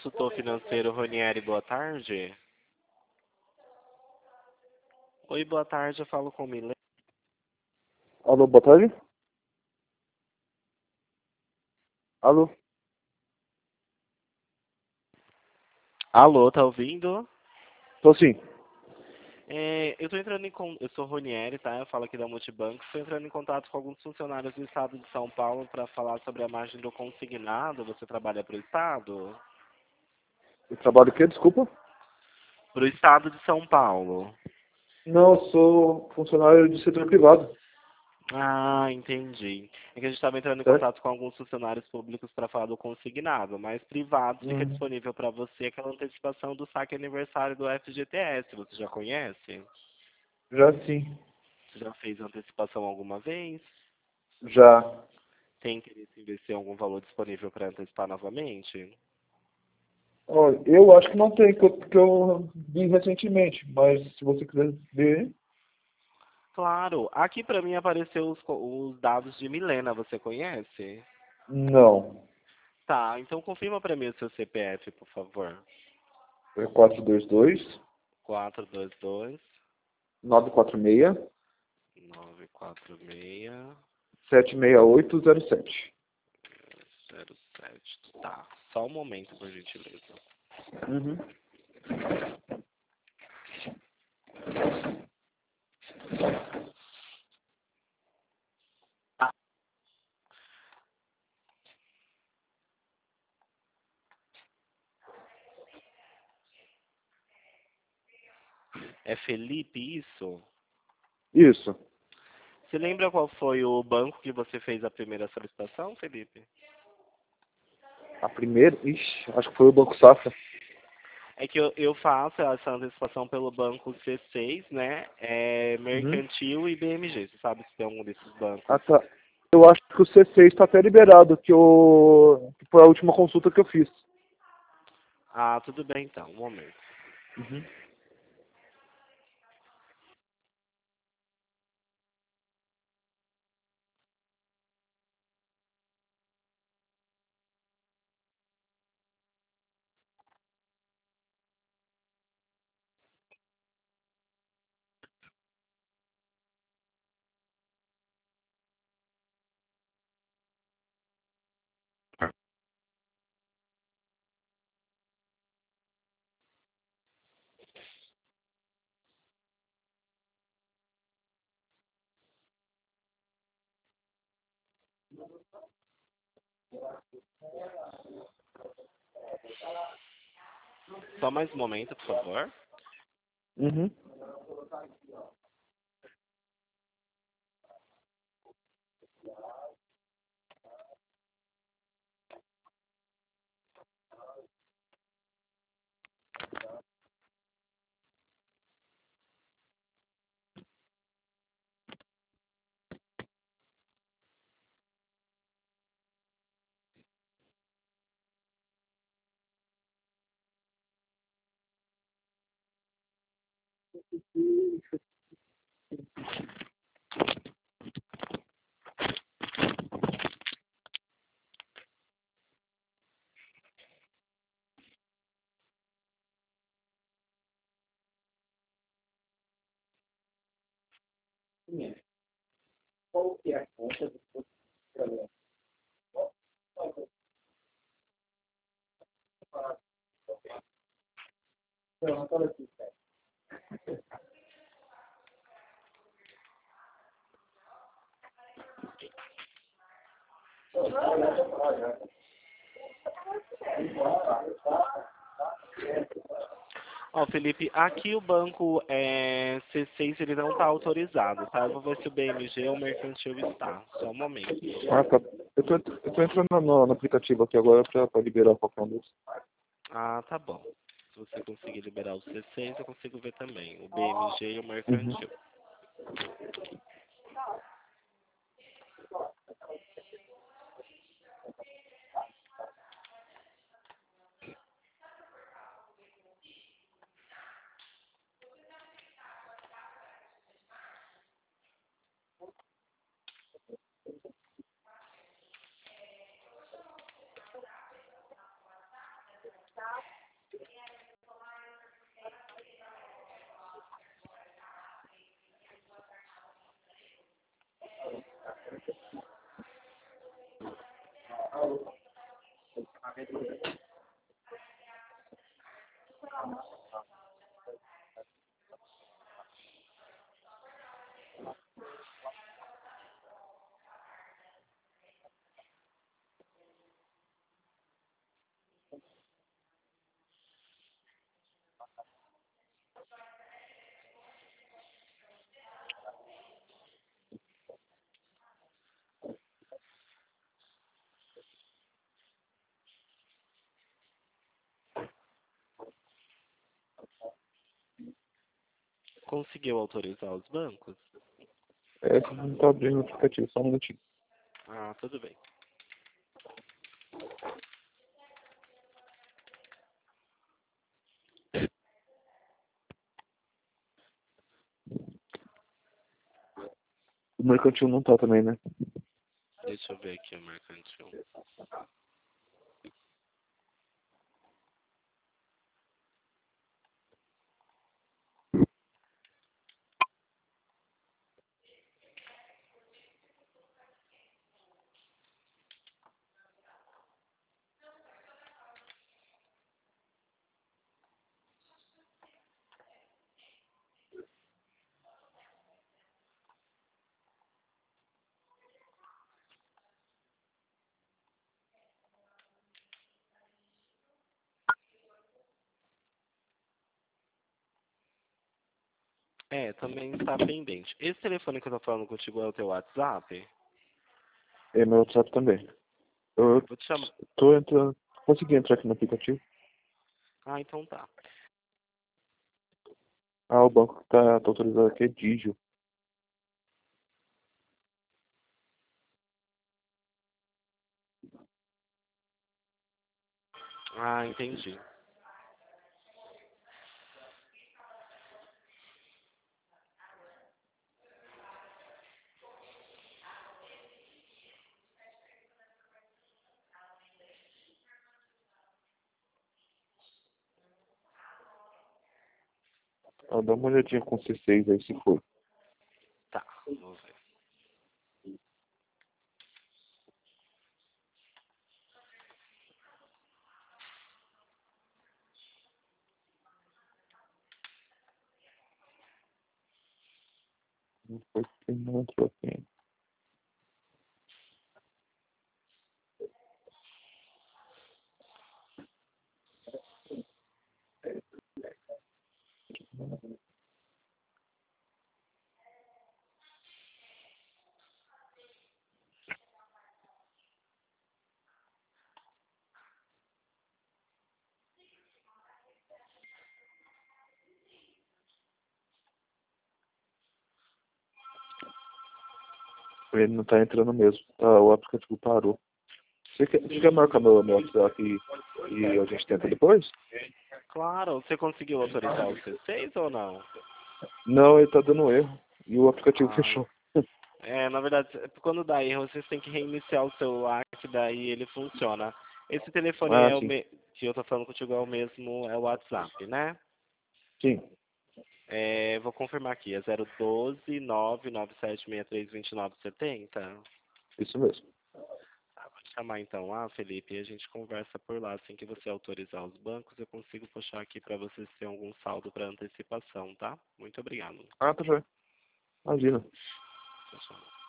consultor financeiro Ronieri, boa tarde. Oi, boa tarde, eu falo com Milena. Alô, boa tarde. Alô. Alô, tá ouvindo? Tô sim. Eu tô entrando eu sou Ronieri, tá? Eu falo aqui da Multibanco. Estou entrando em contato com alguns funcionários do estado de São Paulo para falar sobre a margem do consignado. Você trabalha para o estado? Eu trabalho o quê? Desculpa. Para o estado de São Paulo. Não, eu sou funcionário do setor privado. Ah, entendi. É que a gente estava entrando em Certo? contato com alguns funcionários públicos para falar do consignado, mas privado fica Uhum. disponível para você aquela antecipação do saque aniversário do FGTS. Você já conhece? Já sim. Você já fez antecipação alguma vez? Já. Tem interesse em ver se tem algum valor disponível para antecipar novamente? Olha, eu acho que não tem, que eu vi recentemente, mas se você quiser ver, Claro. Aqui para mim apareceu os dados de Milena. Você conhece? não. Tá, então confirma para mim o seu CPF, por favor. É 422 422 946 946 76807. 07. Tá. Só um momento, por gentileza. Uhum. É Felipe, isso? Isso. Você lembra qual foi o banco que você fez a primeira solicitação, Felipe? A primeira, ixi, acho que foi o Banco Safra. É que eu faço essa antecipação pelo banco C6, né? Uhum. Mercantil e BMG. Você sabe se tem algum desses Ah, bancos? tá. Eu acho que o C6 está até liberado, que foi a última consulta que eu fiz. Ah, tudo bem então. Um momento. Uhum. Só mais um momento, por favor. Uhum. Qual que é a conta do programa? Não, fala aqui. Ó, Felipe, aqui o banco C6 ele não está autorizado, tá? Eu vou ver se o BMG ou o Mercantil está. Só um momento, por Ah, favor. tá. Eu tô entrando no aplicativo aqui agora para liberar qualquer um deles. Ah, tá bom. Se você conseguir liberar o C6, eu consigo ver também. O BMG e o Uhum. Mercantil. Conseguiu autorizar os bancos? É, você não tá abrindo o aplicativo, só um minutinho. Ah, tudo bem. O mercantil não tá também, né? Deixa eu ver aqui o mercantil. É, também está pendente. Esse telefone que eu tô falando contigo é o teu WhatsApp? É meu WhatsApp também. Eu Vou te chamar. tô entrando. Consegui entrar aqui no aplicativo. Ah, então tá. Ah, o banco que tá autorizado aqui é Digio. Ah, entendi. Ah, dá uma olhadinha com C6 aí se for. Tá, vou ver. Não foi que não entrou aqui. Ele não tá entrando mesmo. Tá, o aplicativo parou. Você quer marcar meu WhatsApp e a gente tenta depois? Claro, você conseguiu autorizar o C6 ou não? Não, ele tá dando erro. E o aplicativo Ah, fechou. na verdade, quando dá erro, vocês têm que reiniciar o celular, que daí ele funciona. Esse telefone Ah, é sim. que eu tô falando contigo é o mesmo, é o WhatsApp, né? Sim, Vou confirmar aqui, é 012 99763 2970. isso mesmo. Tá, vou te chamar então lá, Felipe, e a gente conversa por lá. Assim que você autorizar os bancos, eu consigo puxar aqui para você se tem algum saldo para antecipação, tá? Muito obrigado. Ah, tá joia. Imagina. Tchau, tchau.